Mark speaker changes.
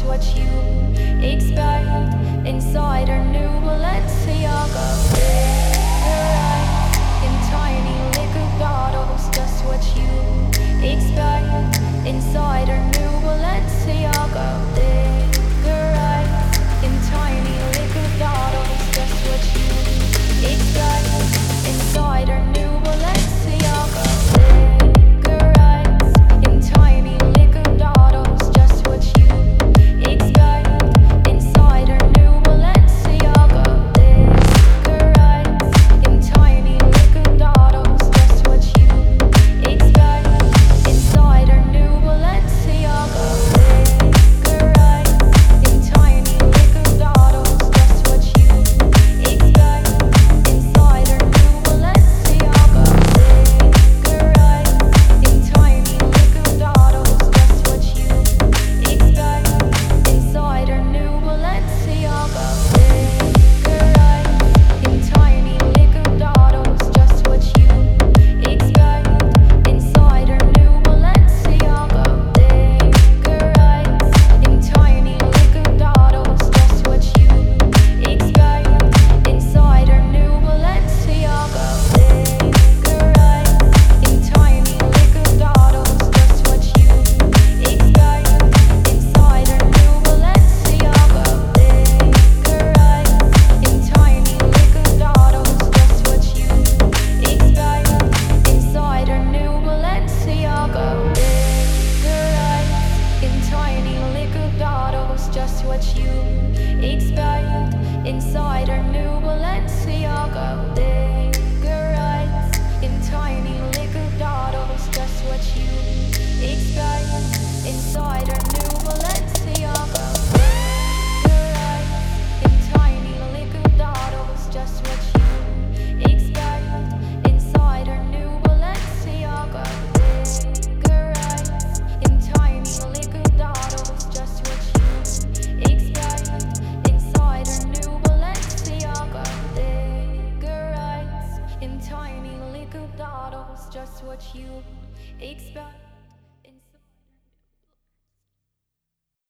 Speaker 1: what you expect. Inside our new Balenciaga, cigarettes in tiny liquor bottles, just what you expect. Inside our new Balenciaga, cigarettes in tiny liquor bottles, just what you expect. Inside our new Balenciaga, cigarettes in tiny liquor bottles, just what you expect. Inside our new Balenciaga, cigarettes in tiny liquor bottles, just what you expect. Inside our new Balenciaga, cigarettes in tiny liquor bottles, just what you expect. Inside our new Balenciaga, cigarettes in tiny liquor bottles, just what you expect. Inside our new Balenciaga, cigarettes in tiny liquor bottles, just what you expect. Inside our new Balenciaga, cigarettes in tiny liquor bottles, just what you expect. Inside our new Balenciaga, cigarettes in tiny liquor bottles, just what you expect. Inside our new Balenciaga, cigarettes in tiny liquor bottles, just what you expect. Inside our new Balenciaga, cigarettes in tiny liquor bottles, just what you expect. Inside our new Balenciaga, cigarettes in tiny liquor bottles, just what you expect. Inside our new Balenciaga, cigarettes in tiny liquor bottles, just what you expect. Inside our new Balenciaga, cigarettes in tiny liquor bottles, just what you expect. Inside our new Balenciaga, cigarettes in tiny liquor bottles, just what you expect.